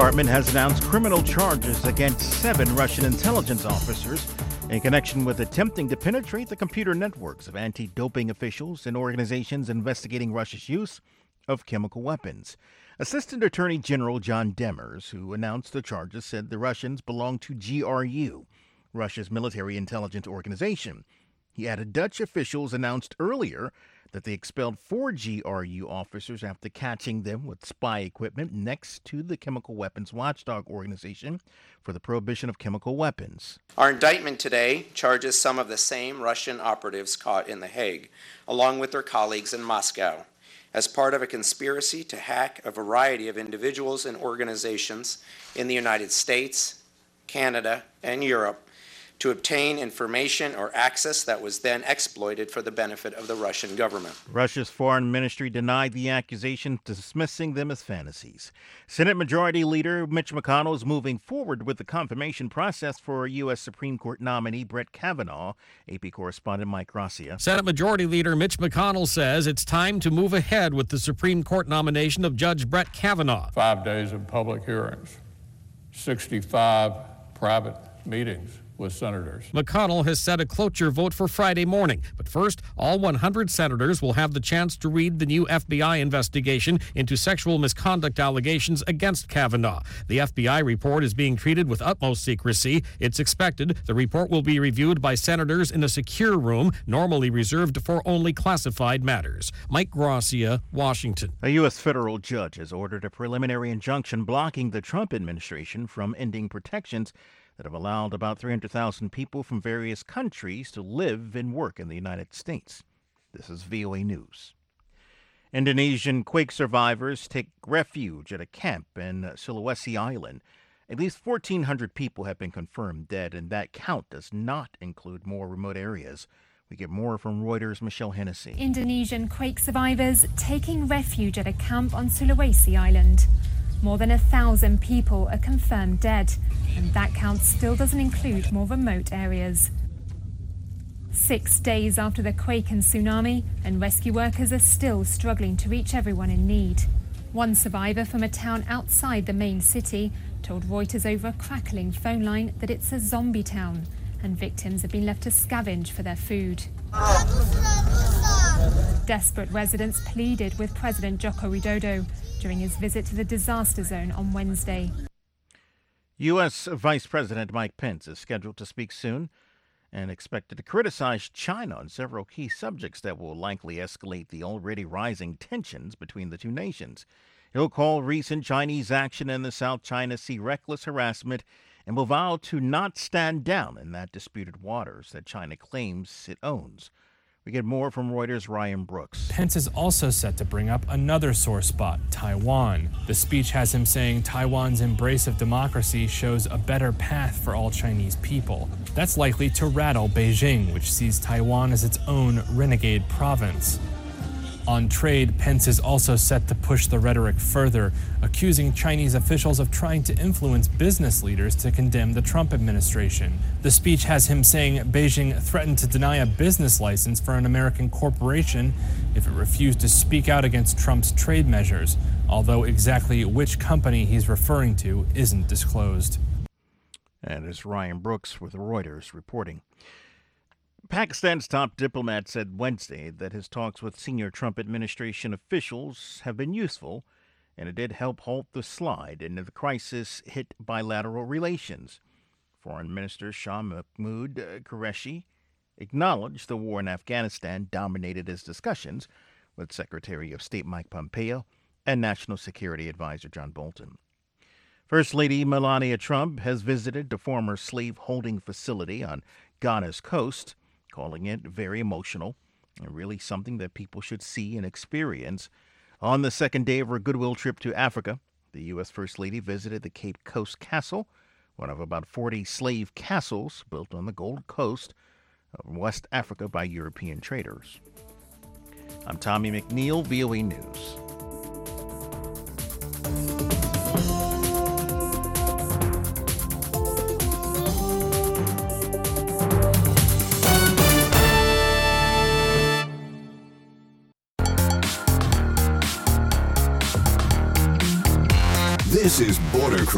Department has announced criminal charges against 7 Russian intelligence officers in connection with attempting to penetrate the computer networks of anti-doping officials and organizations investigating Russia's use of chemical weapons. Assistant Attorney General John Demers, who announced the charges, said the Russians belong to GRU, Russia's military intelligence organization. He added Dutch officials announced earlier that they expelled 4 GRU officers after catching them with spy equipment next to the chemical weapons watchdog organization for the prohibition of chemical weapons. Our indictment today charges some of the same Russian operatives caught in The Hague, along with their colleagues in Moscow, as part of a conspiracy to hack a variety of individuals and organizations in the United States, Canada, and Europe to obtain information or access that was then exploited for the benefit of the Russian government. Russia's foreign ministry denied the accusations, dismissing them as fantasies. Senate Majority Leader Mitch McConnell is moving forward with the confirmation process for U.S. Supreme Court nominee Brett Kavanaugh. AP correspondent Mike Gracia. Senate Majority Leader Mitch McConnell says it's time to move ahead with the Supreme Court nomination of Judge Brett Kavanaugh. 5 days of public hearings, 65 private meetings with senators. McConnell has set a cloture vote for Friday morning. But first, all 100 senators will have the chance to read the new FBI investigation into sexual misconduct allegations against Kavanaugh. The FBI report is being treated with utmost secrecy. It's expected the report will be reviewed by senators in a secure room, normally reserved for only classified matters. Mike Gracia, Washington. A U.S. federal judge has ordered a preliminary injunction blocking the Trump administration from ending protections that have allowed about 300,000 people from various countries to live and work in the United States. This is VOA News. Indonesian quake survivors take refuge at a camp in Sulawesi Island. At least 1,400 people have been confirmed dead, and that count does not include more remote areas. We get more from Reuters' Michelle Hennessy. Indonesian quake survivors taking refuge at a camp on Sulawesi Island. More than 1,000 people are confirmed dead, and that count still doesn't include more remote areas. 6 days after the quake and tsunami, and rescue workers are still struggling to reach everyone in need. One survivor from a town outside the main city told Reuters over a crackling phone line that it's a zombie town, and victims have been left to scavenge for their food. Desperate residents pleaded with President Joko Widodo during his visit to the disaster zone on Wednesday. U.S. Vice President Mike Pence is scheduled to speak soon and expected to criticize China on several key subjects that will likely escalate the already rising tensions between the two nations. He'll call recent Chinese action in the South China Sea reckless harassment and will vow to not stand down in that disputed waters that China claims it owns. We get more from Reuters' Ryan Brooks. Pence is also set to bring up another sore spot, Taiwan. The speech has him saying Taiwan's embrace of democracy shows a better path for all Chinese people. That's likely to rattle Beijing, which sees Taiwan as its own renegade province. On trade, Pence is also set to push the rhetoric further, accusing Chinese officials of trying to influence business leaders to condemn the Trump administration. The speech has him saying Beijing threatened to deny a business license for an American corporation if it refused to speak out against Trump's trade measures, although exactly which company he's referring to isn't disclosed. And it's Ryan Brooks with Reuters reporting. Pakistan's top diplomat said Wednesday that his talks with senior Trump administration officials have been useful, and it did help halt the slide into the crisis hit bilateral relations. Foreign Minister Shah Mahmood Qureshi acknowledged the war in Afghanistan dominated his discussions with Secretary of State Mike Pompeo and National Security Advisor John Bolton. First Lady Melania Trump has visited the former slave-holding facility on Ghana's coast, calling it very emotional and really something that people should see and experience. On the second day of her goodwill trip to Africa, the U.S. First Lady visited the Cape Coast Castle, one of about 40 slave castles built on the Gold Coast of West Africa by European traders. I'm Tommy McNeil, VOA News. This is Border